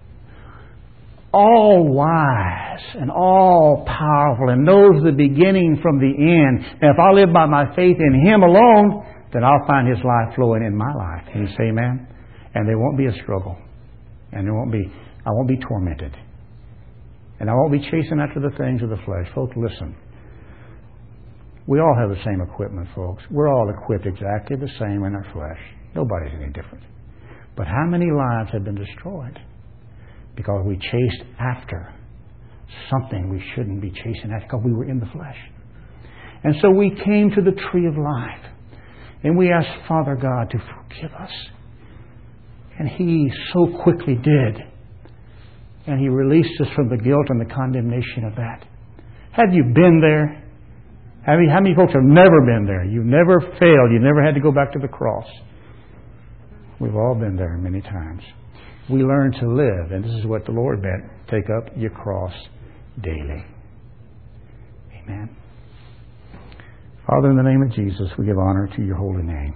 all wise and all powerful and knows the beginning from the end. And if I live by my faith in Him alone, then I'll find His life flowing in my life. Can you say amen? And there won't be a struggle. And I won't be tormented. And I won't be chasing after the things of the flesh. Folks, listen. We all have the same equipment, folks. We're all equipped exactly the same in our flesh. Nobody's any different. But how many lives have been destroyed because we chased after something we shouldn't be chasing after because we were in the flesh? And so we came to the tree of life and we asked Father God to forgive us. And He so quickly did. And He released us from the guilt and the condemnation of that. Have you been there? How many folks have never been there? You've never failed. You've never had to go back to the cross. We've all been there many times. We learn to live, and this is what the Lord meant. Take up your cross daily. Amen. Father, in the name of Jesus, we give honor to your holy name.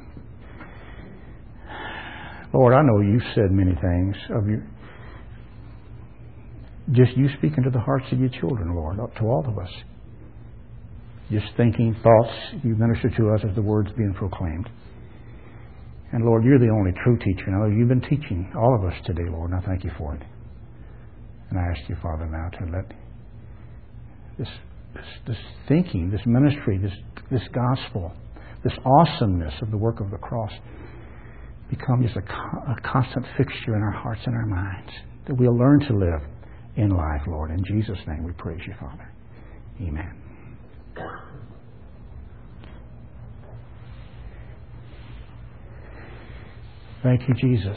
Lord, I know you've said many things of you. Just you speaking to the hearts of your children, Lord, to all of us. Just thinking, thoughts, you minister to us as the words being proclaimed. And Lord, you're the only true teacher. Now, you've been teaching all of us today, Lord, and I thank you for it. And I ask you, Father, now to let this thinking, this ministry, this gospel, this awesomeness of the work of the cross become just a constant fixture in our hearts and our minds, that we'll learn to live in life, Lord. In Jesus' name we praise you, Father. Amen. Thank you, Jesus.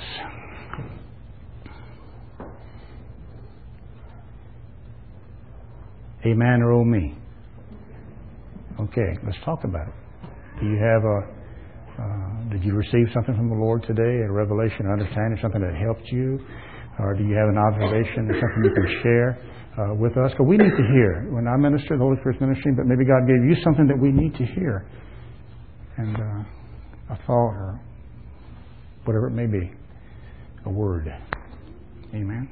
Amen or oh me? Okay, let's talk about it. Do you have did you receive something from the Lord today, a revelation, an understanding, something that helped you? Or do you have an observation or something you can share with us? Because we need to hear. When I minister, the Holy Spirit's ministering, but maybe God gave you something that we need to hear. And a thought or whatever it may be. A word. Amen.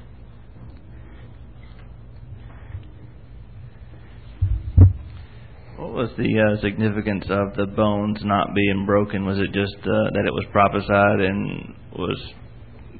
What was the significance of the bones not being broken? Was it just that it was prophesied and was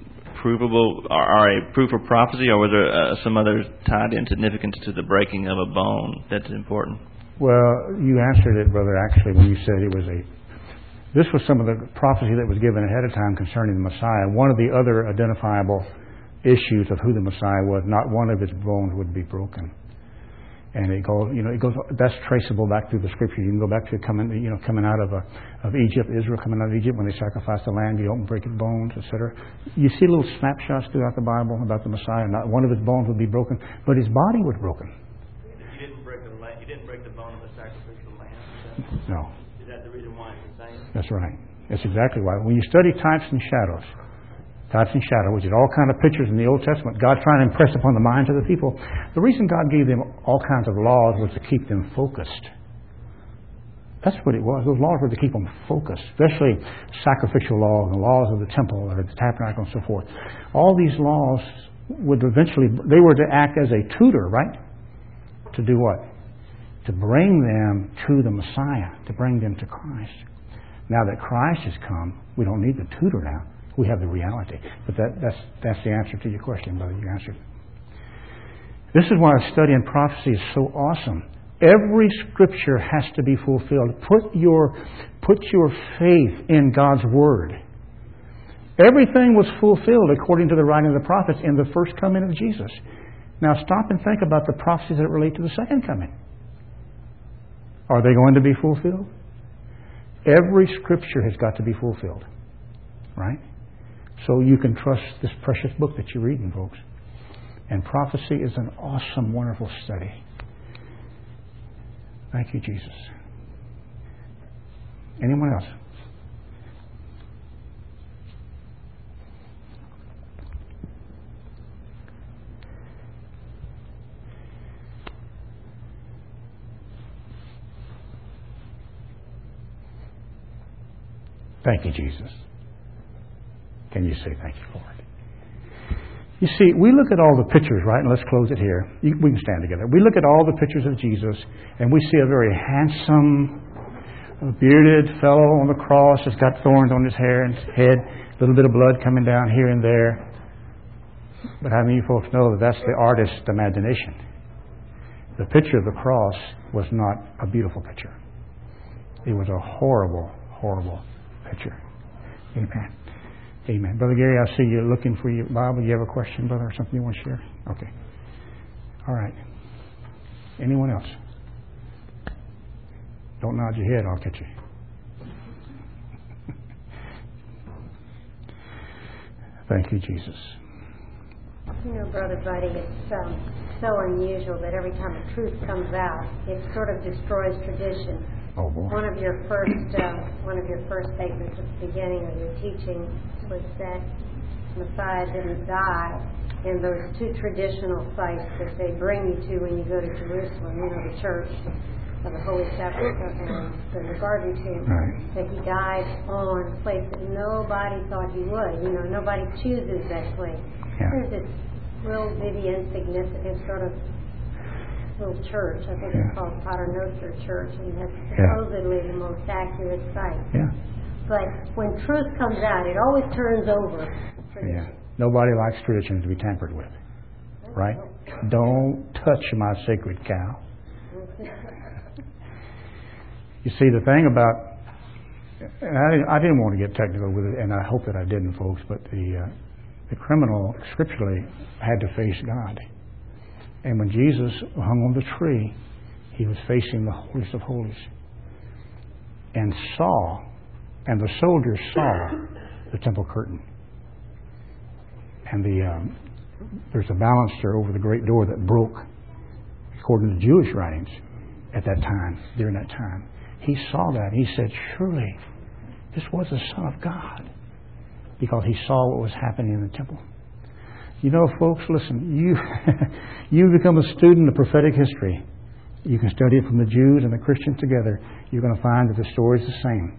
provable, are a proof of prophecy, or was there some other tied in significance to the breaking of a bone that's important? Well, you answered it, brother, actually, when you said this was some of the prophecy that was given ahead of time concerning the Messiah. One of the other identifiable issues of who the Messiah was, not one of his bones would be broken. And it goes, that's traceable back through the Scripture. You can go back to coming out of Egypt, Israel coming out of Egypt when they sacrificed the lamb, you don't break his bones, etc. You see little snapshots throughout the Bible about the Messiah. Not one of his bones would be broken, but his body was broken. You didn't break the bone of the sacrificial lamb. No. Is that the reason why it's the same? That's right. That's exactly why. When you study types and shadows, which is all kind of pictures in the Old Testament, God trying to impress upon the minds of the people. The reason God gave them all kinds of laws was to keep them focused. That's what it was. Those laws were to keep them focused, especially sacrificial laws, the laws of the temple or the tabernacle and so forth. All these laws they were to act as a tutor, right? To do what? To bring them to the Messiah, to bring them to Christ. Now that Christ has come, we don't need the tutor now. We have the reality. But that's the answer to your question, brother. You answered. This is why studying prophecy is so awesome. Every Scripture has to be fulfilled. Put your faith in God's Word. Everything was fulfilled according to the writing of the prophets in the first coming of Jesus. Now stop and think about the prophecies that relate to the second coming. Are they going to be fulfilled? Every Scripture has got to be fulfilled. Right? So you can trust this precious book that you're reading, folks. And prophecy is an awesome, wonderful study. Thank you, Jesus. Anyone else? Thank you, Jesus. Can you say thank you, Lord? You see, we look at all the pictures, right? And let's close it here. We can stand together. We look at all the pictures of Jesus, and we see a very handsome, bearded fellow on the cross that's got thorns on his hair and his head, a little bit of blood coming down here and there. But how many of you folks know that that's the artist's imagination? The picture of the cross was not a beautiful picture. It was a horrible, horrible picture. Amen. Amen. Brother Gary, I see you looking for your Bible. You have a question, brother, or something you want to share? Okay. All right. Anyone else? Don't nod your head. I'll catch you. Thank you, Jesus. Brother Buddy, it's so unusual that every time the truth comes out, it sort of destroys tradition. Oh, boy. One of your first statements at the beginning of your teaching was that Messiah didn't die in those two traditional sites that they bring you to when you go to Jerusalem. The church of the Holy Sepulchre and the Garden Tomb. Right. That he died on a place that nobody thought he would. Nobody chooses that place. Yeah. There's this real bitty, insignificant sort of little church. I think it's called Paternoster Church, and that's supposedly the most accurate site. Yeah. But when truth comes out, it always turns over. Yeah. Nobody likes tradition to be tampered with. Right? Don't touch my sacred cow. You see, the thing about, and I didn't want to get technical with it, and I hope that I didn't, folks, but the criminal scripturally had to face God. And when Jesus hung on the tree, he was facing the holiest of holies. And the soldiers saw the temple curtain. And there's a baluster over the great door that broke, according to Jewish writings, at that time, during that time. He saw that. He said, surely this was the Son of God. Because he saw what was happening in the temple. Folks, listen, you become a student of prophetic history. You can study it from the Jews and the Christians together. You're going to find that the story is the same.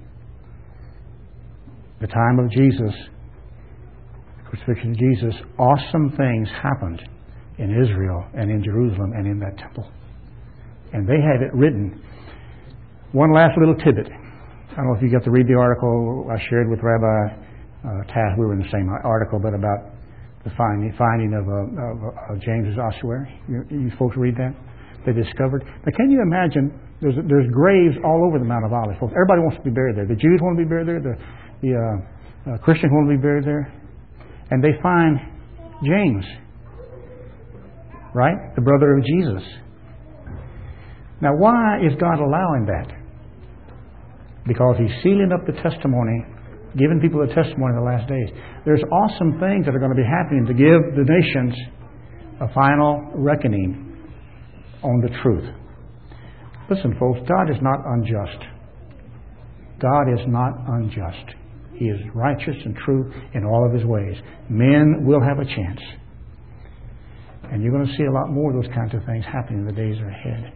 The time of Jesus, the crucifixion of Jesus, awesome things happened in Israel and in Jerusalem and in that temple. And they had it written. One last little tidbit. I don't know if you got to read the article I shared with Rabbi Tass. We were in the same article, but about The finding of James's ossuary. You folks read that? They discovered. Now, can you imagine? There's graves all over the Mount of Olives, folks. Everybody wants to be buried there. The Jews want to be buried there. The Christians want to be buried there. And they find James, right? The brother of Jesus. Now, why is God allowing that? Because He's sealing up the testimony, giving people a testimony in the last days. There's awesome things that are going to be happening to give the nations a final reckoning on the truth. Listen, folks, God is not unjust. God is not unjust. He is righteous and true in all of His ways. Men will have a chance. And you're going to see a lot more of those kinds of things happening in the days ahead.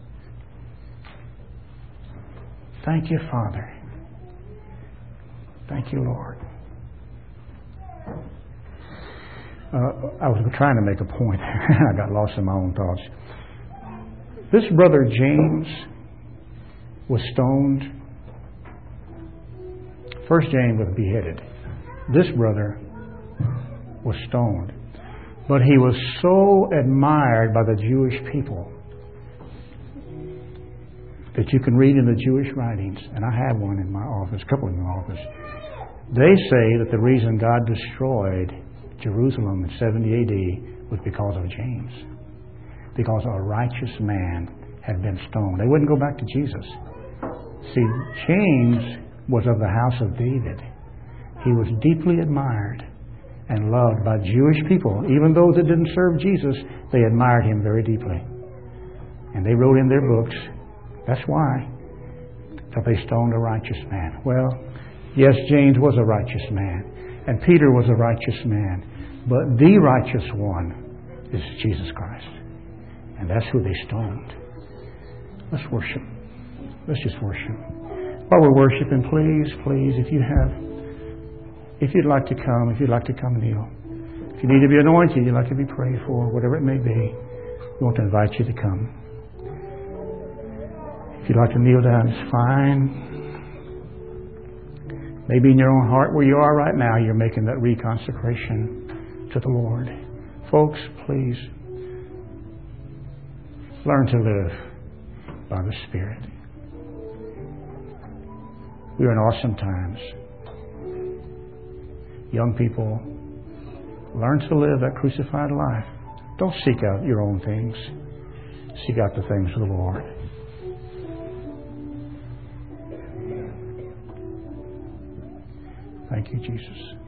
Thank you, Father. Thank you, Lord. I was trying to make a point. I got lost in my own thoughts. This brother James was stoned. First James was beheaded. This brother was stoned. But he was so admired by the Jewish people that you can read in the Jewish writings, and I have one in my office, a couple in my office. They say that the reason God destroyed Jerusalem in 70 AD was because of James. Because a righteous man had been stoned. They wouldn't go back to Jesus. See, James was of the house of David. He was deeply admired and loved by Jewish people. Even those that didn't serve Jesus, they admired him very deeply. And they wrote in their books, that's why, that they stoned a righteous man. Well, yes, James was a righteous man, and Peter was a righteous man, but the righteous one is Jesus Christ. And that's who they stoned. Let's worship. Let's just worship. While we're worshiping, please, if you'd like to come kneel. If you need to be anointed, you'd like to be prayed for, whatever it may be, we want to invite you to come. If you'd like to kneel down, it's fine. Maybe in your own heart where you are right now, you're making that reconsecration to the Lord. Folks, please, learn to live by the Spirit. We are in awesome times. Young people, learn to live that crucified life. Don't seek out your own things. Seek out the things of the Lord. Thank you, Jesus.